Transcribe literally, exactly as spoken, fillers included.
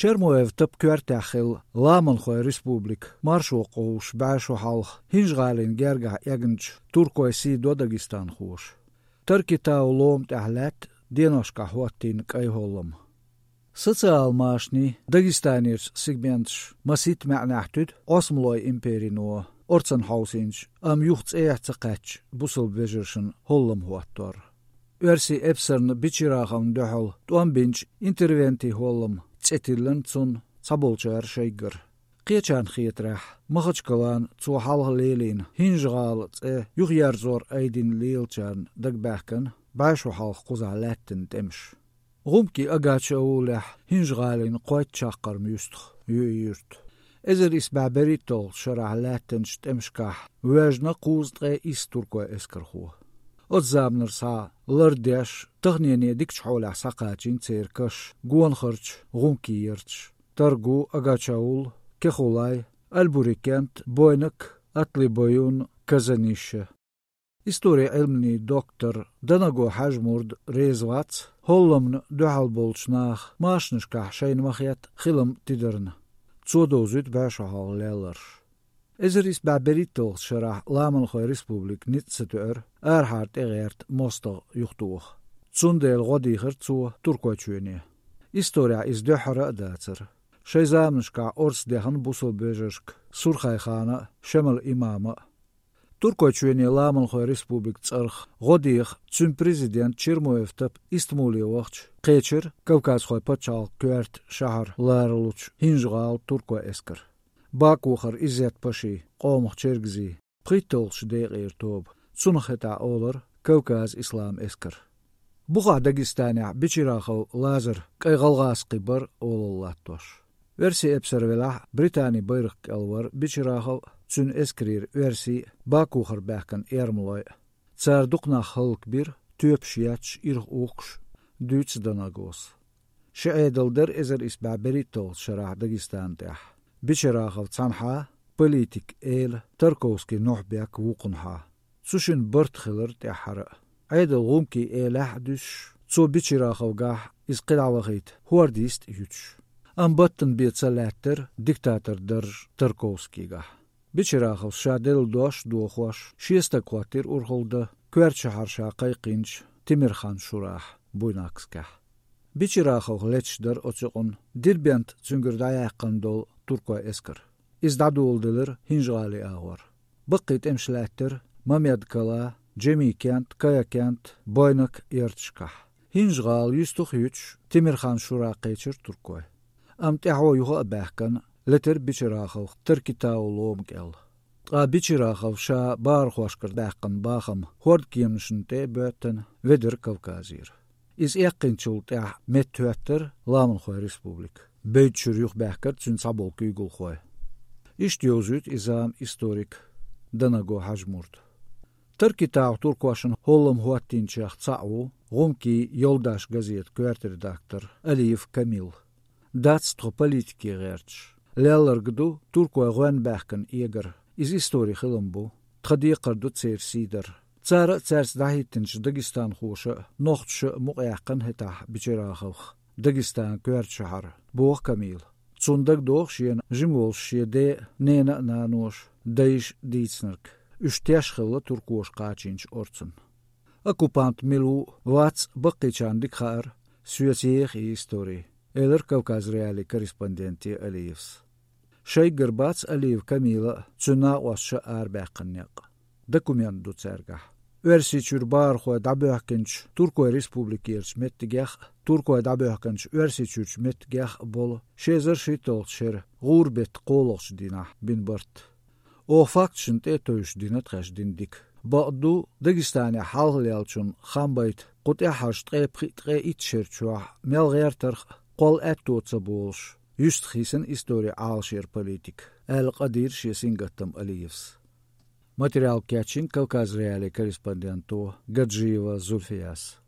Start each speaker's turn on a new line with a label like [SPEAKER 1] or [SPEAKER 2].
[SPEAKER 1] Чермоев тып квертахил Ламанхой республик маршоқуш бәшу халх хинжгалин герга ягнч Туркой си до Дагестан хуш. Таркита улом тахлет деношка хуаттин кайхоллам. Социал машни Дагестанирч сегментш масит мәнахтуд осмлой империно орценхаусинч ам юхц эяцақач бусул бежершин холлам хуаттор. Верси эпсерн бичирахам дөхол туамбинч интервенти холлам цетилэн цун цаболчар шейгер. Қиячан хиетрах махачкалан цу халх лелин хинжгал цэ юхярзор айдин лейлчан дагбахкан башу халх куза латтен темш. Румки агача улах хинжгалин қойт чаққар мюстх юйюрт. Эзер исбаберитол шарах латтен штемшках вэжна куздре истурко эскарху. Отзамнер са лардеш тахнене дикчхола сақачин церкаш гуанхарч румкиерч таргу агачаул кехулай альбурикент бойнак атлибоюн казанише. История элмни доктор Данаго Хажмурд Резвац холломн духалболчнах машнышках шайнмахят хилам тидерн. Цодозут башахал леларш. Эзерис баберитол шарах Ламанхой республик нитцетер Эрхард Эгерт мостог юхтух. Цундел годихер цу туркочуне. История из дөхара дацер. Шайзамнышка орс дехан бусул бежешк Сурхайхана шемал имама. Туркочуне Ламанхой республик царх годих цун президент Чермоев тап Истмулиовч Кечер Кавказхой пачал кверт шахар ларлуч хинжгал турко эскер. Бакухар изет паши, қомық чергзи, қиттолш дейғир тоб, цунхета олар, Кавказ ислам эскер. Буға Дагестане бичирахал лазер, кайғалғас қибар олаллаттош. Верси эпсервелах Британи байрық калвар бичирахал цун эскрир верси Бакухар бәкін ермлой. Цар дұқнақ хылк бір, төп шияч ирх уқш, дүйц данагос. Шаэдалдер эзер исбаберитол шарах Дагестантях. Бичерахов цанха, политик эйл, Тарковский нохбяк вукунха. Цушин бартхилер тяхара. Айдал гумки эйлах душ, цо бичерахов гах изқидавахит, хуардист юч. Амбаттен бецалаттер, диктатор държ Тарковский гах. Бичерахов шадел дош дуохош, шеста квартир урхолда, кверчахарша кайқинч, Тимирхан шурах, буйнаксках. Бичерахов лечдер оцуғын, дирбент цунгырдай айққандол, Турко эскер. Издадуулдылыр хинжгали агвар. Быққит эмшләттер Мамедкала, Джемикент, Каякент, Бойнак Иртшках. Хинжгал юстух юч Тимирхан шура қечер Туркой. Амтяхо юха бәхкан летер бичерахов Тыркитаулом кел. Qa бичерахов ша бархуашкар бәхкан бахам хорд кемшінте бөттен ведер Кавказир. Из эққинчулт ях меттуәттер Ламанхой республик. Бейтшур юх бәхкар цун сабол күйгіл қой. Иштиозут изам историк Данаго Хажмурд. Тыркитау туркуашын холлам хуаттинчах цау ғумки йолдаш газет квертредактор Алиев Камил. Дацтхо политики герч. Леларгду туркуа ғуан бәхкан егер. Из истории хиламбу. Тхадиқарду цер сидер. Цара церс дахиттинч Дагестан хуша нохтшы муқяққан хетах бичерахавх. Дагестан квертшахар. Бог Камил. Цундаг дох шиен жимвол шиеде нена нанош дайш дийцнерк. Үштяшхылы туркуош қачинч орцын. Оккупант милу вац баққичан дикхар сүйесеех и истории. Элер Кавказ реали корреспонденти Алиевс. Шайгер бац Алиев Камила цуна уасша арбаққынняқ. Документ ду цергах. Верси чурбар хо дабахкенч Туркой республикерч меттигях Туркой дабахкенч верси чурч меттигях бол шезер шитолчер гурбет қолош дина бинбарт. О фактшн тетош дина траш диндик. Баду Дагестане халгалчун хамбайт қутя хаштрэ притре итчерчуа мелгертер қол әттоца болш. Юст хисен история алшер политик. Әл қадир шесингаттам Алиевс. Материал Кячин, Кавказ реали корреспонденту Гаджиева Зульфияс.